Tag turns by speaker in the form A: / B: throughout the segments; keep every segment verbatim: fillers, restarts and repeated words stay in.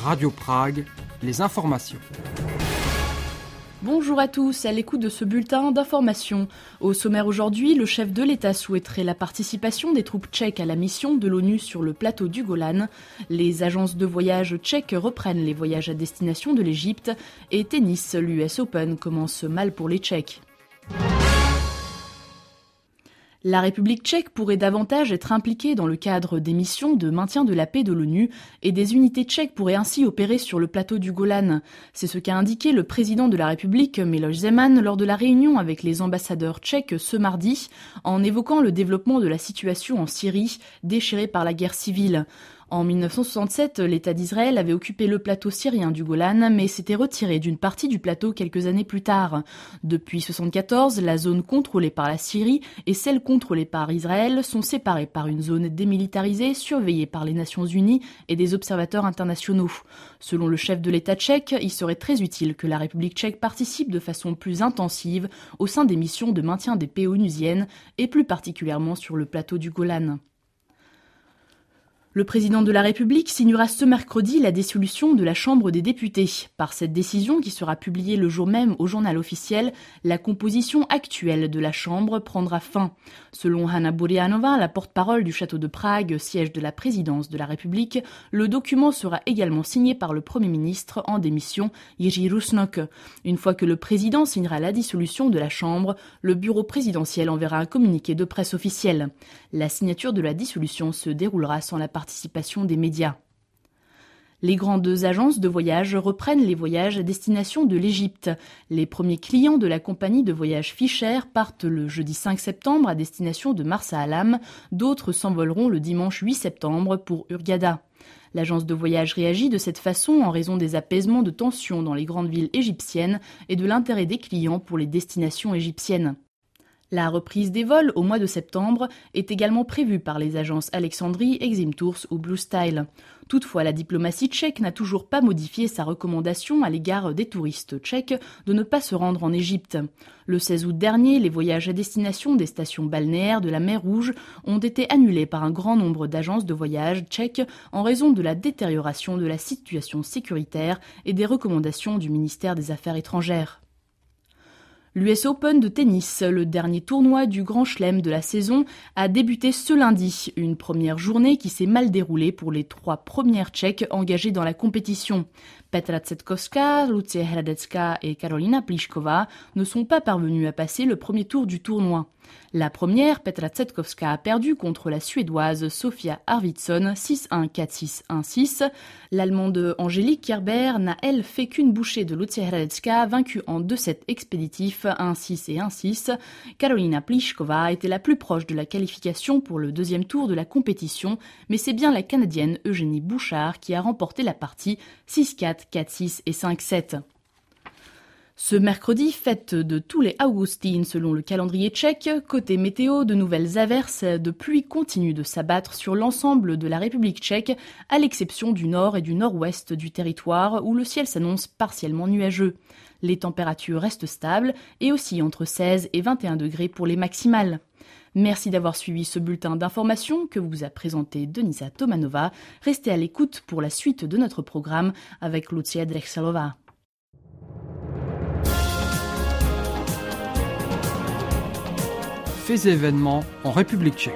A: Radio Prague, les informations.
B: Bonjour à tous, à l'écoute de ce bulletin d'information. Au sommaire aujourd'hui, le chef de l'État souhaiterait la participation des troupes tchèques à la mission de l'ONU sur le plateau du Golan. Les agences de voyage tchèques reprennent les voyages à destination de l'Égypte et tennis, l'U S Open commence mal pour les Tchèques. La République tchèque pourrait davantage être impliquée dans le cadre des missions de maintien de la paix de l'ONU et des unités tchèques pourraient ainsi opérer sur le plateau du Golan. C'est ce qu'a indiqué le président de la République, Miloš Zeman, lors de la réunion avec les ambassadeurs tchèques ce mardi, en évoquant le développement de la situation en Syrie, déchirée par la guerre civile. En mille neuf cent soixante-sept, l'État d'Israël avait occupé le plateau syrien du Golan, mais s'était retiré d'une partie du plateau quelques années plus tard. Depuis mille neuf cent soixante-quatorze, la zone contrôlée par la Syrie et celle contrôlée par Israël sont séparées par une zone démilitarisée surveillée par les Nations Unies et des observateurs internationaux. Selon le chef de l'État tchèque, il serait très utile que la République tchèque participe de façon plus intensive au sein des missions de maintien des paix onusiennes et plus particulièrement sur le plateau du Golan. Le président de la République signera ce mercredi la dissolution de la Chambre des députés. Par cette décision, qui sera publiée le jour même au journal officiel, la composition actuelle de la Chambre prendra fin. Selon Hanna Burianova, la porte-parole du château de Prague, siège de la présidence de la République, le document sera également signé par le Premier ministre en démission, Jiří Rusnok. Une fois que le président signera la dissolution de la Chambre, le bureau présidentiel enverra un communiqué de presse officiel. La signature de la dissolution se déroulera sans la participation des médias. Les grandes agences de voyage reprennent les voyages à destination de l'Égypte. Les premiers clients de la compagnie de voyage Fischer partent le jeudi cinq septembre à destination de Marsa Alam. D'autres s'envoleront le dimanche huit septembre pour Hurghada. L'agence de voyage réagit de cette façon en raison des apaisements de tensions dans les grandes villes égyptiennes et de l'intérêt des clients pour les destinations égyptiennes. La reprise des vols au mois de septembre est également prévue par les agences Alexandrie, Exim Tours ou Blue Style. Toutefois, la diplomatie tchèque n'a toujours pas modifié sa recommandation à l'égard des touristes tchèques de ne pas se rendre en Égypte. Le seize août dernier, les voyages à destination des stations balnéaires de la mer Rouge ont été annulés par un grand nombre d'agences de voyage tchèques en raison de la détérioration de la situation sécuritaire et des recommandations du ministère des Affaires étrangères. L'U S Open de tennis, le dernier tournoi du Grand Chelem de la saison, a débuté ce lundi. Une première journée qui s'est mal déroulée pour les trois premières Tchèques engagées dans la compétition. Petra Tsetkovská, Lucie Hradecká et Karolina Pliskova ne sont pas parvenues à passer le premier tour du tournoi. La première, Petra Tsetkovská, a perdu contre la Suédoise Sofia Arvidsson six un, quatre six, un six. L'Allemande Angélique Kerber n'a elle fait qu'une bouchée de Lucie Hradecká, vaincue en deux sets expéditifs un six et un six. Karolina Pliskova était la plus proche de la qualification pour le deuxième tour de la compétition, mais c'est bien la Canadienne Eugénie Bouchard qui a remporté la partie six quatre, quatre six et cinq sept. Ce mercredi, fête de tous les Augustines selon le calendrier tchèque. Côté météo, de nouvelles averses de pluie continuent de s'abattre sur l'ensemble de la République tchèque, à l'exception du nord et du nord-ouest du territoire où le ciel s'annonce partiellement nuageux. Les températures restent stables et aussi entre seize et vingt et un degrés pour les maximales. Merci d'avoir suivi ce bulletin d'information que vous a présenté Denisa Tomanova. Restez à l'écoute pour la suite de notre programme avec Lucia Drexelova.
A: Faits et événements en République tchèque.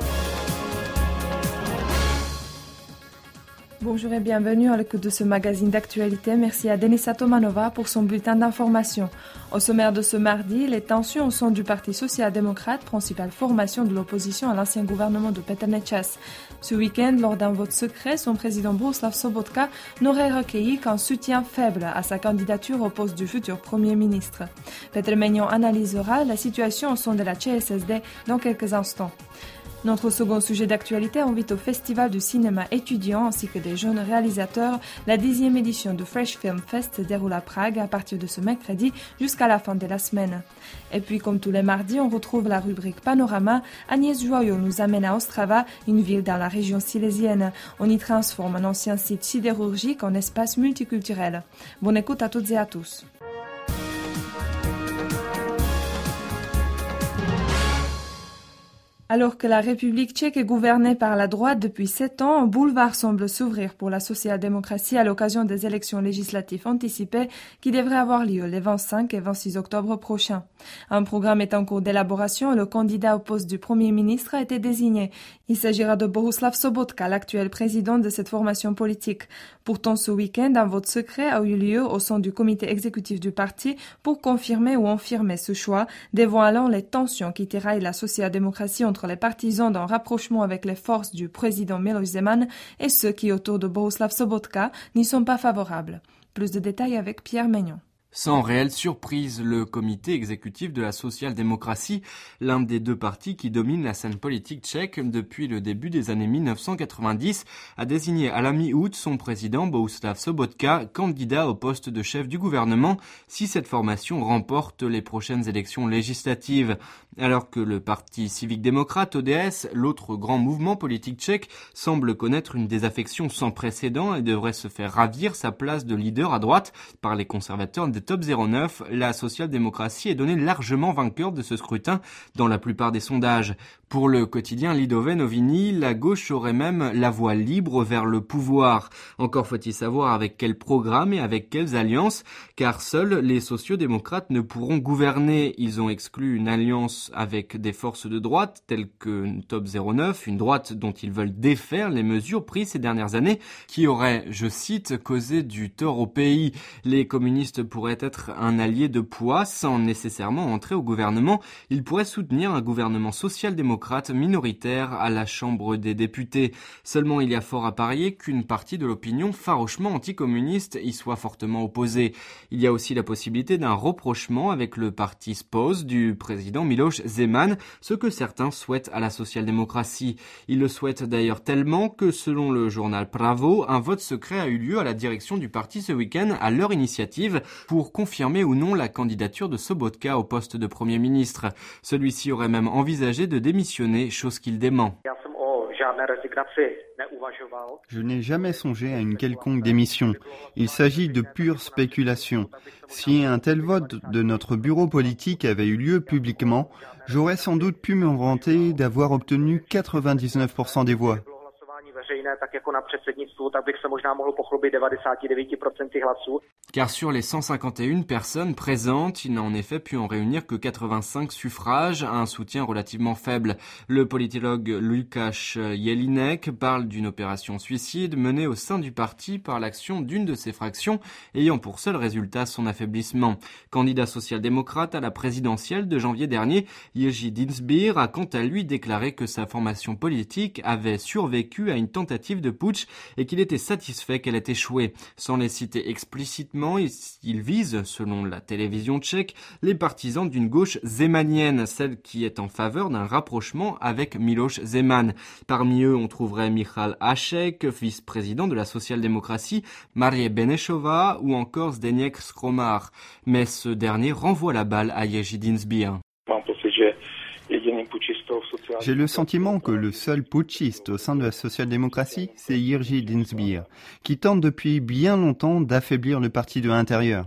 C: Bonjour et bienvenue à l'écoute de ce magazine d'actualité. Merci à Denisa Tomanova pour son bulletin d'information. Au sommaire de ce mardi, les tensions au sein du Parti social-démocrate, principale formation de l'opposition à l'ancien gouvernement de Petr Nečas. Ce week-end, lors d'un vote secret, son président Bohuslav Sobotka n'aurait recueilli qu'un soutien faible à sa candidature au poste du futur Premier ministre. Petr Meignan analysera la situation au sein de la Č S S D dans quelques instants. Notre second sujet d'actualité invite au Festival du cinéma étudiant ainsi que des jeunes réalisateurs. La dixième édition du Fresh Film Fest se déroule à Prague à partir de ce mercredi jusqu'à la fin de la semaine. Et puis, comme tous les mardis, on retrouve la rubrique Panorama. Agnès Joyot nous amène à Ostrava, une ville dans la région silésienne. On y transforme un ancien site sidérurgique en espace multiculturel. Bonne écoute à toutes et à tous. Alors que la République tchèque est gouvernée par la droite depuis sept ans, un boulevard semble s'ouvrir pour la social-démocratie à l'occasion des élections législatives anticipées qui devraient avoir lieu les vingt-cinq et vingt-six octobre prochains. Un programme est en cours d'élaboration et le candidat au poste du Premier ministre a été désigné. Il s'agira de Bohuslav Sobotka, l'actuel président de cette formation politique. Pourtant, ce week-end, un vote secret a eu lieu au sein du comité exécutif du parti pour confirmer ou infirmer ce choix, dévoilant les tensions qui tiraillent la social-démocratie entre les partisans d'un rapprochement avec les forces du président Miloš Zeman et ceux qui, autour de Bohuslav Sobotka, n'y sont pas favorables. Plus de détails avec Pierre Maignan.
D: Sans réelle surprise, le comité exécutif de la social-démocratie, l'un des deux partis qui dominent la scène politique tchèque depuis le début des années mille neuf cent quatre-vingt-dix, a désigné à la mi-août son président Bohuslav Sobotka candidat au poste de chef du gouvernement si cette formation remporte les prochaines élections législatives. Alors que le parti civique-démocrate O D S, l'autre grand mouvement politique tchèque, semble connaître une désaffection sans précédent et devrait se faire ravir sa place de leader à droite par les conservateurs des Top zéro neuf, la social-démocratie est donnée largement vainqueur de ce scrutin dans la plupart des sondages. Pour le quotidien Lidové Noviny, la gauche aurait même la voie libre vers le pouvoir. Encore faut-il savoir avec quel programme et avec quelles alliances, car seuls les sociodémocrates ne pourront gouverner. Ils ont exclu une alliance avec des forces de droite, telles que Top zéro neuf, une droite dont ils veulent défaire les mesures prises ces dernières années, qui auraient, je cite, causé du tort au pays. Les communistes pourraient être un allié de poids sans nécessairement entrer au gouvernement. Ils pourraient soutenir un gouvernement social-démocrate minoritaire à la Chambre des députés. Seulement, il y a fort à parier qu'une partie de l'opinion farouchement anticommuniste y soit fortement opposée. Il y a aussi la possibilité d'un rapprochement avec le parti S P O S du président Miloš Zeman, ce que certains souhaitent à la social-démocratie. Ils le souhaitent d'ailleurs tellement que, selon le journal Pravo, un vote secret a eu lieu à la direction du parti ce week-end à leur initiative pour confirmer ou non la candidature de Sobotka au poste de Premier ministre. Celui-ci aurait même envisagé de démissionner, chose qu'il dément.
E: Je n'ai jamais songé à une quelconque démission. Il s'agit de pure spéculation. Si un tel vote de notre bureau politique avait eu lieu publiquement, j'aurais sans doute pu me vanter d'avoir obtenu quatre-vingt-dix-neuf pour cent des voix.
D: Car sur les cent cinquante et une personnes présentes, il n'a en effet pu en réunir que quatre-vingt-cinq suffrages, un soutien relativement faible. Le politologue Lukáš Jelinek parle d'une opération suicide menée au sein du parti par l'action d'une de ses fractions, ayant pour seul résultat son affaiblissement. Candidat social-démocrate à la présidentielle de janvier dernier, Jiří Dienstbier a quant à lui déclaré que sa formation politique avait survécu à une tentative de putsch et qu'il était satisfait qu'elle ait échoué. Sans les citer explicitement, il vise, selon la télévision tchèque, les partisans d'une gauche zemanienne, celle qui est en faveur d'un rapprochement avec Miloš Zeman. Parmi eux, on trouverait Michal Hašek, vice-président de la social-démocratie, Marie Benešová ou encore Zdeněk Škromar. Mais ce dernier renvoie la balle à Jiří Dienstbier.
E: J'ai le sentiment que le seul putschiste au sein de la social-démocratie, c'est Jiří Dienstbier, qui tente depuis bien longtemps d'affaiblir le parti de l'intérieur.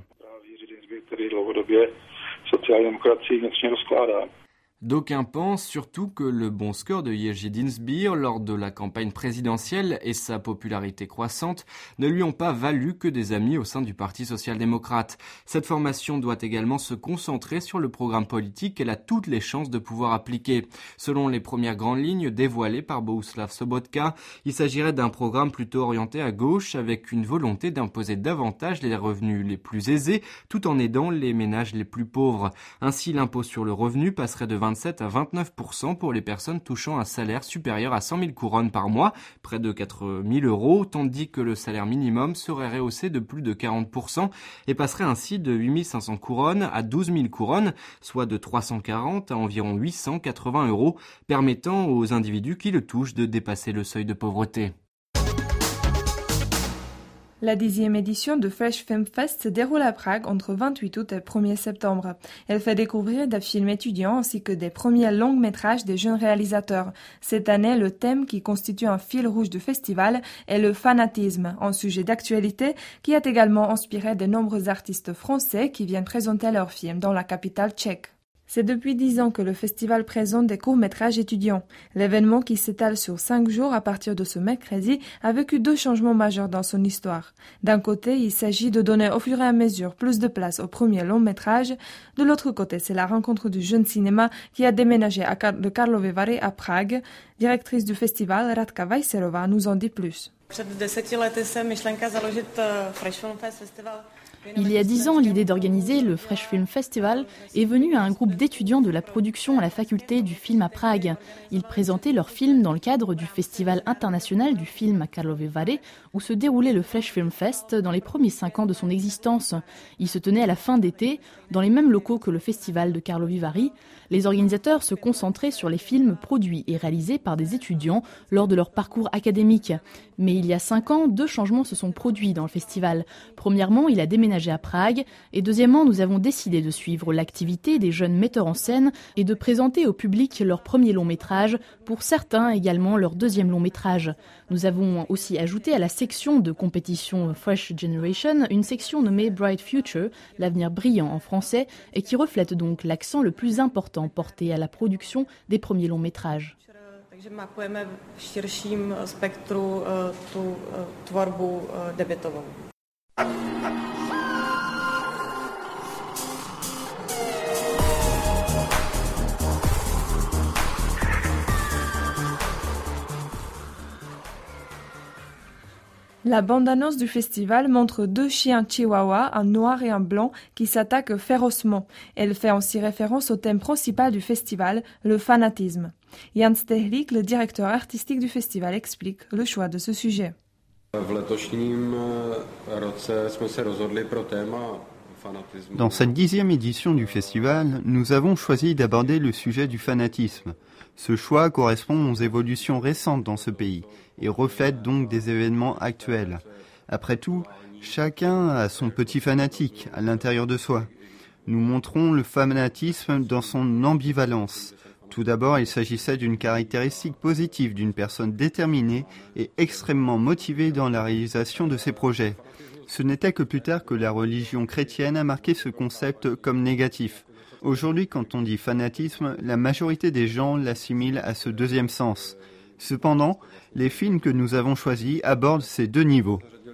D: D'aucuns pensent surtout que le bon score de Jiří Dienstbier lors de la campagne présidentielle et sa popularité croissante ne lui ont pas valu que des amis au sein du Parti social-démocrate. Cette formation doit également se concentrer sur le programme politique qu'elle a toutes les chances de pouvoir appliquer. Selon les premières grandes lignes dévoilées par Bohuslav Sobotka, il s'agirait d'un programme plutôt orienté à gauche avec une volonté d'imposer davantage les revenus les plus aisés tout en aidant les ménages les plus pauvres. Ainsi, l'impôt sur le revenu passerait de vingt-sept à vingt-neuf pour cent pour les personnes touchant un salaire supérieur à cent mille couronnes par mois, près de quatre mille euros, tandis que le salaire minimum serait rehaussé de plus de quarante pour cent et passerait ainsi de huit mille cinq cents couronnes à douze mille couronnes, soit de trois cent quarante à environ huit cent quatre-vingts euros, permettant aux individus qui le touchent de dépasser le seuil de pauvreté.
C: La dixième édition de Fresh Film Fest se déroule à Prague entre vingt-huit août et premier septembre. Elle fait découvrir des films étudiants ainsi que des premiers longs métrages des jeunes réalisateurs. Cette année, le thème qui constitue un fil rouge du festival est le fanatisme, un sujet d'actualité qui a également inspiré de nombreux artistes français qui viennent présenter leurs films dans la capitale tchèque. C'est depuis dix ans que le festival présente des courts-métrages étudiants. L'événement, qui s'étale sur cinq jours à partir de ce mercredi, a vécu deux changements majeurs dans son histoire. D'un côté, il s'agit de donner au fur et à mesure plus de place au premier long-métrage. De l'autre côté, c'est la rencontre du jeune cinéma qui a déménagé à Car- de Karlovy Vary à Prague. Directrice du festival, Radka Vajserová, nous en dit plus.
B: Il y a dix ans, l'idée d'organiser le Fresh Film Festival est venue à un groupe d'étudiants de la production à la faculté du film à Prague. Ils présentaient leurs films dans le cadre du Festival international du film à Karlovy Vary, où se déroulait le Fresh Film Fest dans les premiers cinq ans de son existence. Il se tenait à la fin d'été, dans les mêmes locaux que le festival de Karlovy Vary. Les organisateurs se concentraient sur les films produits et réalisés par des étudiants lors de leur parcours académique. Mais il y a cinq ans, deux changements se sont produits dans le festival. Premièrement, il a déménagé à Prague, et deuxièmement, nous avons décidé de suivre l'activité des jeunes metteurs en scène et de présenter au public leur premier long métrage, pour certains également leur deuxième long métrage. Nous avons aussi ajouté à la section de compétition Fresh Generation une section nommée Bright Future, l'avenir brillant en français, et qui reflète donc l'accent le plus important porté à la production des premiers longs métrages.
F: Takže mapujeme v širším spektru tu tvorbu debutovou.
C: La bande-annonce du festival montre deux chiens chihuahua, un noir et un blanc, qui s'attaquent férocement. Elle fait aussi référence au thème principal du festival, le fanatisme. Jan Stehlik, le directeur artistique du festival, explique le choix de ce sujet.
E: Dans cette dixième édition du festival, nous avons choisi d'aborder le sujet du fanatisme. Ce choix correspond aux évolutions récentes dans ce pays et reflète donc des événements actuels. Après tout, chacun a son petit fanatique à l'intérieur de soi. Nous montrons le fanatisme dans son ambivalence. Tout d'abord, il s'agissait d'une caractéristique positive d'une personne déterminée et extrêmement motivée dans la réalisation de ses projets. Ce n'était que plus tard que la religion chrétienne a marqué ce concept comme négatif. Aujourd'hui, quand on dit fanatisme, la majorité des gens l'assimilent à ce deuxième sens. Cependant, les films que nous avons choisis abordent ces deux niveaux.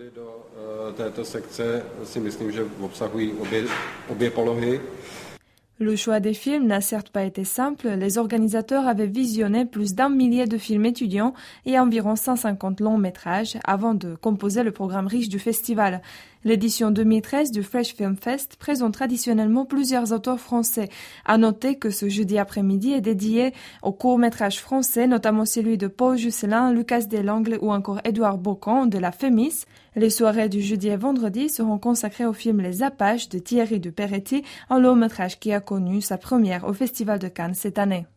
C: Le choix des films n'a certes pas été simple. Les organisateurs avaient visionné plus d'un millier de films étudiants et environ cent cinquante longs métrages avant de composer le programme riche du festival. L'édition deux mille treize du Fresh Film Fest présente traditionnellement plusieurs auteurs français. À noter que ce jeudi après-midi est dédié aux courts-métrages français, notamment celui de Paul Jusselin, Lucas Delangles ou encore Édouard Bocan de la Fémis. Les soirées du jeudi et vendredi seront consacrées au film Les Apaches de Thierry de Peretti, un long-métrage qui a connu sa première au Festival de Cannes cette année.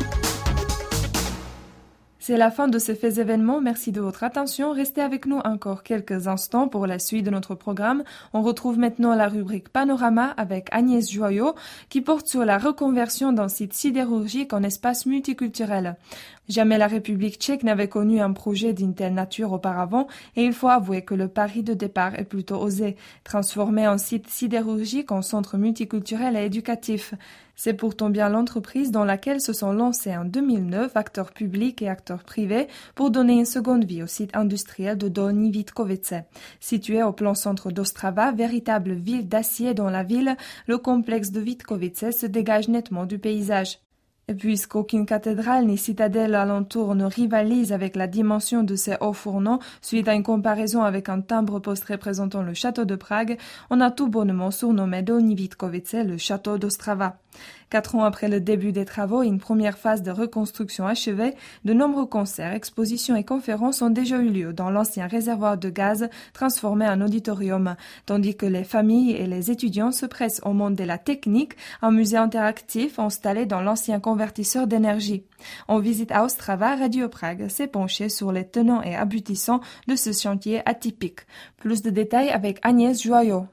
C: C'est la fin de ces faits événements. Merci de votre attention. Restez avec nous encore quelques instants pour la suite de notre programme. On retrouve maintenant la rubrique Panorama avec Agnès Joyot qui porte sur la reconversion d'un site sidérurgique en espace multiculturel. Jamais la République tchèque n'avait connu un projet d'une telle nature auparavant et il faut avouer que le pari de départ est plutôt osé. Transformer un site sidérurgique en centre multiculturel et éducatif. C'est pourtant bien l'entreprise dans laquelle se sont lancés en deux mille neuf acteurs publics et acteurs privés pour donner une seconde vie au site industriel de Dolní Vítkovice. Situé au plein centre d'Ostrava, véritable ville d'acier dans la ville, le complexe de Vítkovice se dégage nettement du paysage. Et puisqu'aucune cathédrale ni citadelle alentour ne rivalise avec la dimension de ces hauts fourneaux, suite à une comparaison avec un timbre-poste représentant le château de Prague, on a tout bonnement surnommé Dolní Vítkovice le château d'Ostrava. Quatre ans après le début des travaux et une première phase de reconstruction achevée, de nombreux concerts, expositions et conférences ont déjà eu lieu dans l'ancien réservoir de gaz transformé en auditorium, tandis que les familles et les étudiants se pressent au monde de la technique, un musée interactif installé dans l'ancien convertisseur d'énergie. En visite à Ostrava, Radio Prague s'est penché sur les tenants et aboutissants de ce chantier atypique. Plus de détails avec Agnès Joyot.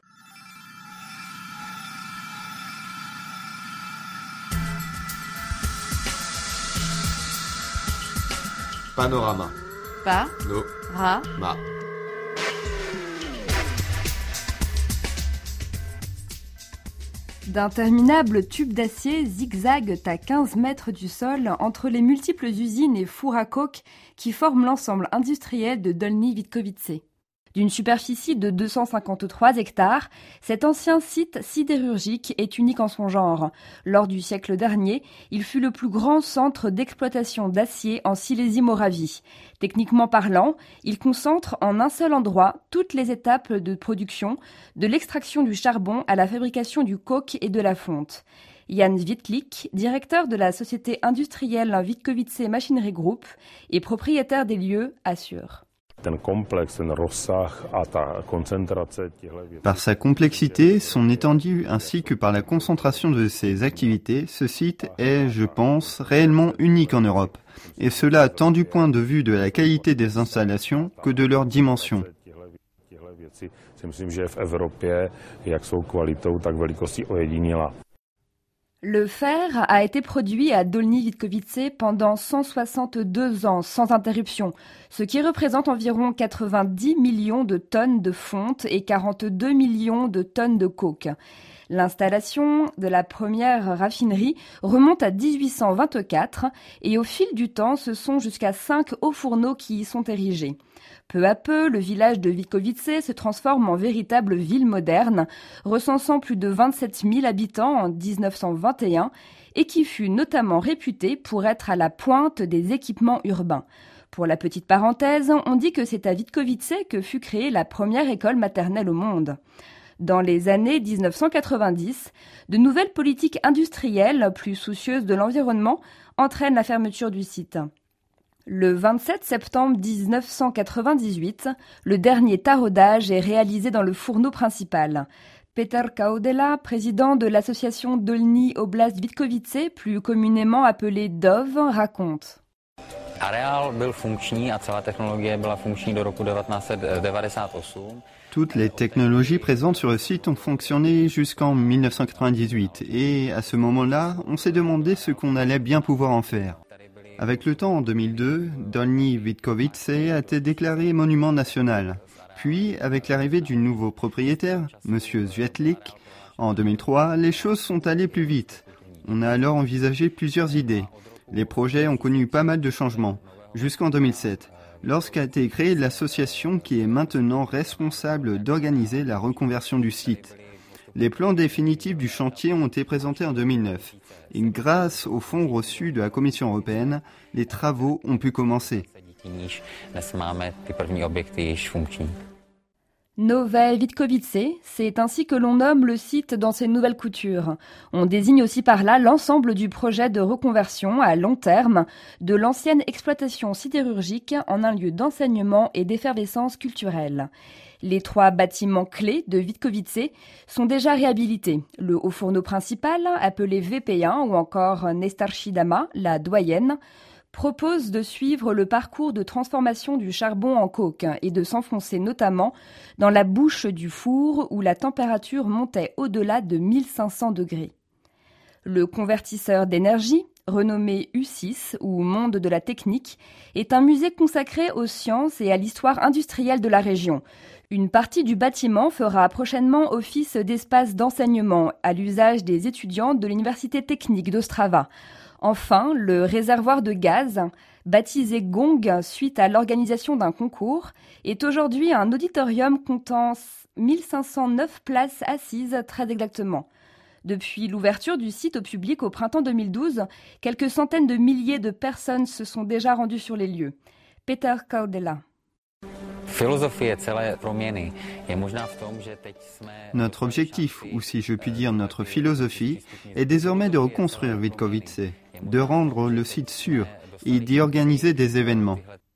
G: Panorama.
B: Pa.
G: No.
B: Ra.
G: Ma.
H: D'interminables tubes d'acier zigzaguent à quinze mètres du sol entre les multiples usines et fours à coke qui forment l'ensemble industriel de Dolní Vítkovice. D'une superficie de deux cent cinquante-trois hectares, cet ancien site sidérurgique est unique en son genre. Lors du siècle dernier, il fut le plus grand centre d'exploitation d'acier en Silésie-Moravie. Techniquement parlant, il concentre en un seul endroit toutes les étapes de production, de l'extraction du charbon à la fabrication du coke et de la fonte. Jan Wittlik, directeur de la société industrielle Vítkovice Machinery Group et propriétaire des lieux, assure.
E: Par sa complexité, son étendue ainsi que par la concentration de ses activités, ce site est, je pense, réellement unique en Europe. Et cela tant du point de vue de la qualité des installations que de leur dimension.
H: Le fer a été produit à Dolní Vítkovice pendant cent soixante-deux ans sans interruption, ce qui représente environ quatre-vingt-dix millions de tonnes de fonte et quarante-deux millions de tonnes de coke. L'installation de la première raffinerie remonte à dix-huit cent vingt-quatre et au fil du temps, ce sont jusqu'à cinq hauts fourneaux qui y sont érigés. Peu à peu, le village de Vítkovice se transforme en véritable ville moderne, recensant plus de vingt-sept mille habitants en dix-neuf cent vingt et un et qui fut notamment réputé pour être à la pointe des équipements urbains. Pour la petite parenthèse, on dit que c'est à Vítkovice que fut créée la première école maternelle au monde. Dans les années dix-neuf cent quatre-vingt-dix, de nouvelles politiques industrielles, plus soucieuses de l'environnement, entraînent la fermeture du site. Le vingt-sept septembre dix-neuf cent quatre-vingt-dix-huit, le dernier taraudage est réalisé dans le fourneau principal. Peter Kaudela, président de l'association Dolní Oblast Vítkovice, plus communément appelée D O V, raconte.
E: Toutes les technologies présentes sur le site ont fonctionné jusqu'en mille neuf cent quatre-vingt-dix-huit et à ce moment-là, on s'est demandé ce qu'on allait bien pouvoir en faire. Avec le temps, en deux mille deux, Dolní Vítkovice a été déclaré monument national. Puis, avec l'arrivée du nouveau propriétaire, M. Wittlik, en deux mille trois, les choses sont allées plus vite. On a alors envisagé plusieurs idées. Les projets ont connu pas mal de changements, jusqu'en deux mille sept, lorsqu'a été créée l'association qui est maintenant responsable d'organiser la reconversion du site. Les plans définitifs du chantier ont été présentés en deux mille neuf. Et grâce aux fonds reçus de la Commission européenne, les travaux ont pu commencer.
H: Nové Vítkovice, c'est ainsi que l'on nomme le site dans ses nouvelles coutures. On désigne aussi par là l'ensemble du projet de reconversion à long terme de l'ancienne exploitation sidérurgique en un lieu d'enseignement et d'effervescence culturelle. Les trois bâtiments clés de Vítkovice sont déjà réhabilités. Le haut fourneau principal, appelé V P un ou encore Nejstarší dama, la doyenne, propose de suivre le parcours de transformation du charbon en coke et de s'enfoncer notamment dans la bouche du four où la température montait au-delà de mille cinq cents degrés. Le convertisseur d'énergie, renommé U six ou Monde de la Technique, est un musée consacré aux sciences et à l'histoire industrielle de la région. Une partie du bâtiment fera prochainement office d'espace d'enseignement à l'usage des étudiants de l'Université technique d'Ostrava. Enfin, le réservoir de gaz, baptisé Gong suite à l'organisation d'un concours, est aujourd'hui un auditorium comptant mille cinq cent neuf places assises très exactement. Depuis l'ouverture du site au public au printemps deux mille douze, quelques centaines de milliers de personnes se sont déjà rendues sur les lieux. Peter Kaudela.
E: Notre objectif, ou si je puis dire notre philosophie, est désormais de reconstruire Vítkovice, de rendre le site sûr et d'y organiser des événements.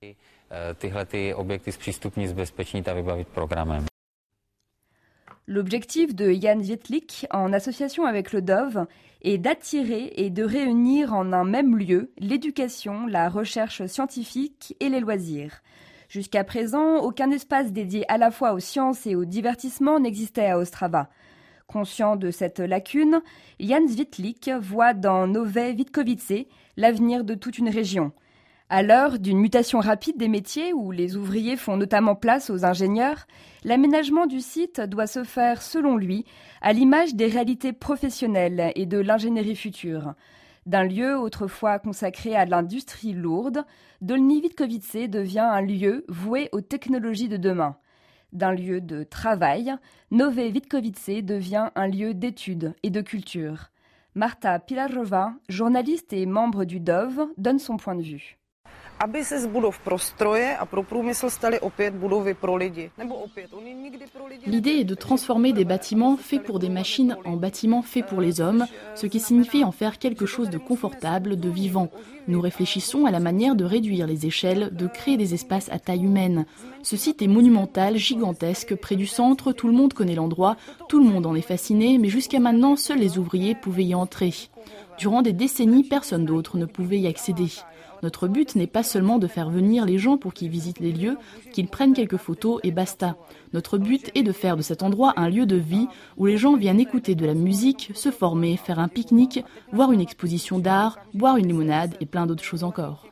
H: L'objectif de Jan Wittlik, en association avec le D O V, est d'attirer et de réunir en un même lieu l'éducation, la recherche scientifique et les loisirs. Jusqu'à présent, aucun espace dédié à la fois aux sciences et au divertissement n'existait à Ostrava. Conscient de cette lacune, Jan Wittlik voit dans Nové Vítkovice l'avenir de toute une région. À l'heure d'une mutation rapide des métiers où les ouvriers font notamment place aux ingénieurs, l'aménagement du site doit se faire, selon lui, à l'image des réalités professionnelles et de l'ingénierie future. D'un lieu autrefois consacré à l'industrie lourde, Dolní Vítkovice devient un lieu voué aux technologies de demain. D'un lieu de travail, Nové Vítkovice devient un lieu d'études et de culture. Marta Pilarová, journaliste et membre du D O V, donne son point de vue.
I: Aby se z budov pro stroje a pro průmysl staly opět budovy pro lidi. Nebo opět, oni nikdy pro lidi.
B: L'idée est de transformer des bâtiments faits pour des machines en bâtiments faits pour les hommes, ce qui signifie en faire quelque chose de confortable, de vivant. Nous réfléchissons à la manière de réduire les échelles, de créer des espaces à taille humaine. Ce site est monumental, gigantesque, près du centre, tout le monde connaît l'endroit, tout le monde en est fasciné, mais jusqu'à maintenant, seuls les ouvriers pouvaient y entrer. Durant des décennies, personne d'autre ne pouvait y accéder. Notre but n'est pas seulement de faire venir les gens pour qu'ils visitent les lieux, qu'ils prennent quelques photos et basta. Notre but est de faire de cet endroit un lieu de vie où les gens viennent écouter de la musique, se former, faire un pique-nique, voir une exposition d'art, boire une limonade et plein d'autres choses encore.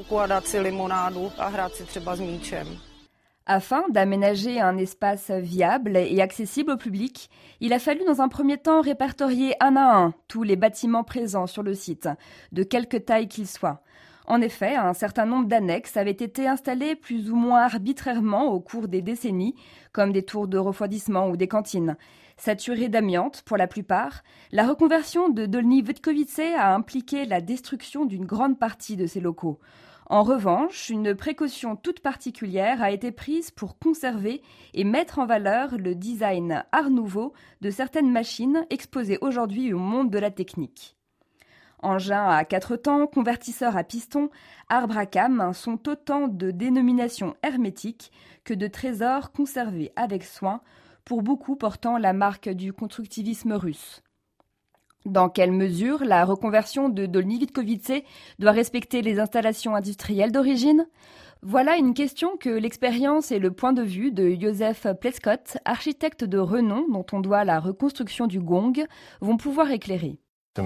H: Afin d'aménager un espace viable et accessible au public, il a fallu dans un premier temps répertorier un à un tous les bâtiments présents sur le site, de quelque taille qu'ils soient. En effet, un certain nombre d'annexes avaient été installées plus ou moins arbitrairement au cours des décennies, comme des tours de refroidissement ou des cantines. Saturées d'amiante pour la plupart, la reconversion de Dolní Vítkovice a impliqué la destruction d'une grande partie de ces locaux. En revanche, une précaution toute particulière a été prise pour conserver et mettre en valeur le design art nouveau de certaines machines exposées aujourd'hui au monde de la technique. Engins à quatre temps, convertisseurs à piston, arbres à cames sont autant de dénominations hermétiques que de trésors conservés avec soin, pour beaucoup portant la marque du constructivisme russe. Dans quelle mesure la reconversion de Dolní Vítkovice doit respecter les installations industrielles d'origine ? Voilà une question que l'expérience et le point de vue de Josef Pleskott, architecte de renom dont on doit la reconstruction du gong, vont pouvoir éclairer.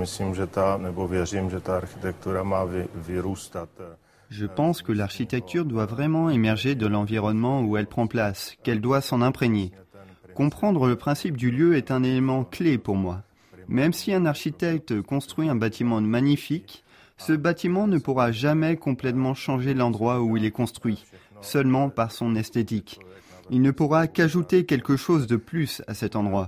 E: Je pense que l'architecture doit vraiment émerger de l'environnement où elle prend place, qu'elle doit s'en imprégner. Comprendre le principe du lieu est un élément clé pour moi. Même si un architecte construit un bâtiment magnifique, ce bâtiment ne pourra jamais complètement changer l'endroit où il est construit, seulement par son esthétique. Il ne pourra qu'ajouter quelque chose de plus à cet endroit.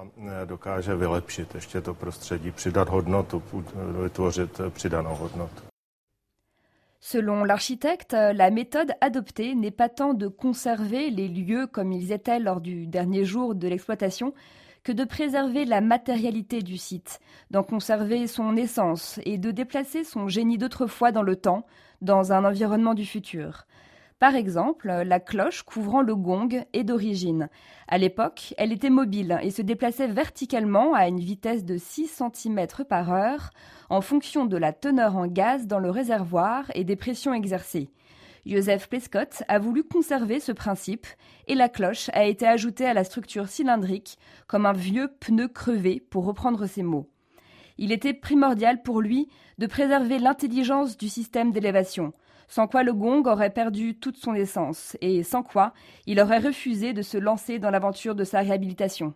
H: Selon l'architecte, la méthode adoptée n'est pas tant de conserver les lieux comme ils étaient lors du dernier jour de l'exploitation, que de préserver la matérialité du site, d'en conserver son essence et de déplacer son génie d'autrefois dans le temps, dans un environnement du futur. Par exemple, la cloche couvrant le gong est d'origine. À l'époque, elle était mobile et se déplaçait verticalement à une vitesse de six centimètres par heure en fonction de la teneur en gaz dans le réservoir et des pressions exercées. Josef Pleskott a voulu conserver ce principe et la cloche a été ajoutée à la structure cylindrique comme un vieux pneu crevé, pour reprendre ses mots. Il était primordial pour lui de préserver l'intelligence du système d'élévation, sans quoi le gong aurait perdu toute son essence et sans quoi il aurait refusé de se lancer dans l'aventure de sa réhabilitation.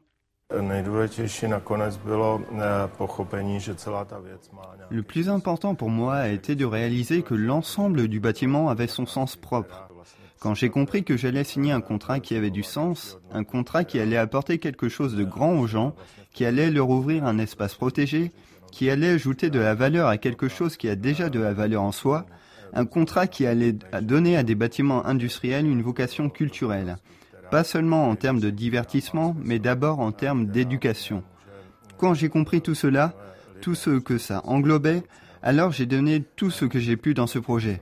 E: Le plus important pour moi a été de réaliser que l'ensemble du bâtiment avait son sens propre. Quand j'ai compris que j'allais signer un contrat qui avait du sens, un contrat qui allait apporter quelque chose de grand aux gens, qui allait leur ouvrir un espace protégé, qui allait ajouter de la valeur à quelque chose qui a déjà de la valeur en soi, un contrat qui allait donner à des bâtiments industriels une vocation culturelle. Pas seulement en termes de divertissement, mais d'abord en termes d'éducation. Quand j'ai compris tout cela, tout ce que ça englobait, alors j'ai donné tout ce que j'ai pu dans ce projet.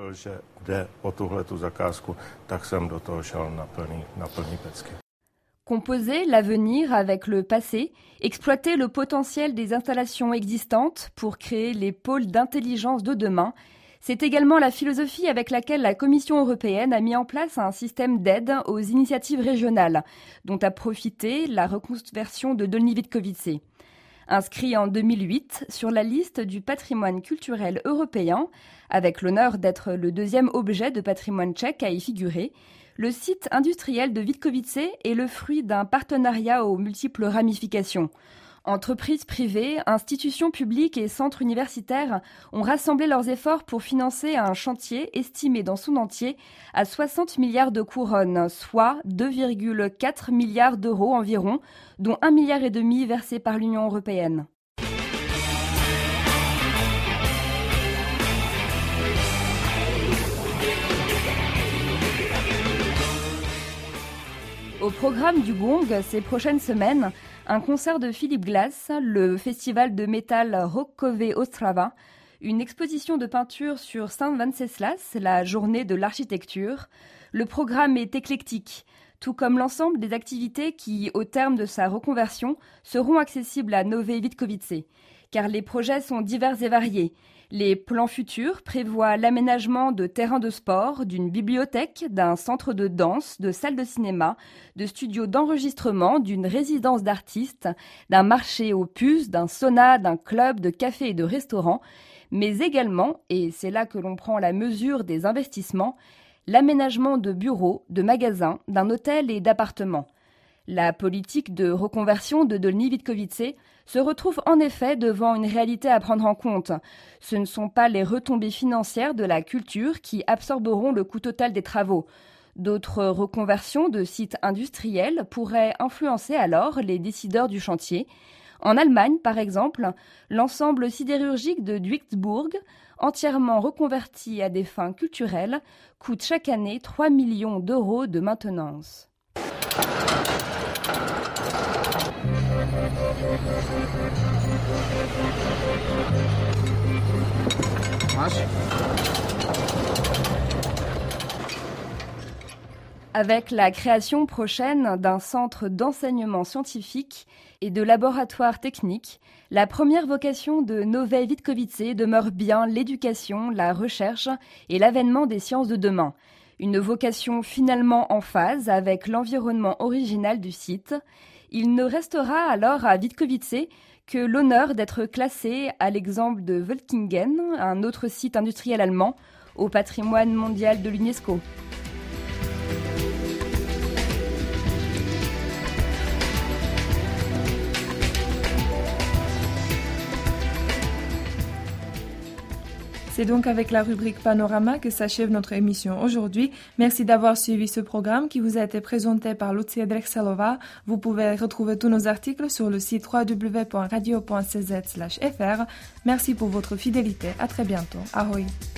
H: Composer l'avenir avec le passé, exploiter le potentiel des installations existantes pour créer les pôles d'intelligence de demain, c'est également la philosophie avec laquelle la Commission européenne a mis en place un système d'aide aux initiatives régionales, dont a profité la reconversion de Dolní Vítkovice. inscrit en deux mille huit sur la liste du patrimoine culturel européen, avec l'honneur d'être le deuxième objet de patrimoine tchèque à y figurer. Le site industriel de Vítkovice est le fruit d'un partenariat aux multiples ramifications. Entreprises privées, institutions publiques et centres universitaires ont rassemblé leurs efforts pour financer un chantier estimé dans son entier à soixante milliards de couronnes, soit deux virgule quatre milliards d'euros environ, dont un milliard et demi versés par l'Union européenne. Au programme du Gong, ces prochaines semaines, un concert de Philip Glass, le festival de métal Rokkové Ostrava, une exposition de peinture sur Saint Venceslas, la journée de l'architecture. Le programme est éclectique, tout comme l'ensemble des activités qui, au terme de sa reconversion, seront accessibles à Nové Vítkovice, car les projets sont divers et variés. Les plans futurs prévoient l'aménagement de terrains de sport, d'une bibliothèque, d'un centre de danse, de salles de cinéma, de studios d'enregistrement, d'une résidence d'artistes, d'un marché aux puces, d'un sauna, d'un club, de cafés et de restaurants, mais également, et c'est là que l'on prend la mesure des investissements, l'aménagement de bureaux, de magasins, d'un hôtel et d'appartements. La politique de reconversion de Dolní Vítkovice se retrouve en effet devant une réalité à prendre en compte. Ce ne sont pas les retombées financières de la culture qui absorberont le coût total des travaux. D'autres reconversions de sites industriels pourraient influencer alors les décideurs du chantier. En Allemagne, par exemple, l'ensemble sidérurgique de Duisburg, entièrement reconverti à des fins culturelles, coûte chaque année trois millions d'euros de maintenance. Avec la création prochaine d'un centre d'enseignement scientifique et de laboratoires techniques, la première vocation de Nové Vítkovice demeure bien l'éducation, la recherche et l'avènement des sciences de demain. Une vocation finalement en phase avec l'environnement original du site. Il ne restera alors à Vítkovice que l'honneur d'être classé, à l'exemple de Völkingen, un autre site industriel allemand, au patrimoine mondial de l'UNESCO.
C: C'est donc avec la rubrique Panorama que s'achève notre émission aujourd'hui. Merci d'avoir suivi ce programme qui vous a été présenté par Lucia Drexelova. Vous pouvez retrouver tous nos articles sur le site w w w point radio point c z slash f r. Merci pour votre fidélité. À très bientôt. Ahoj.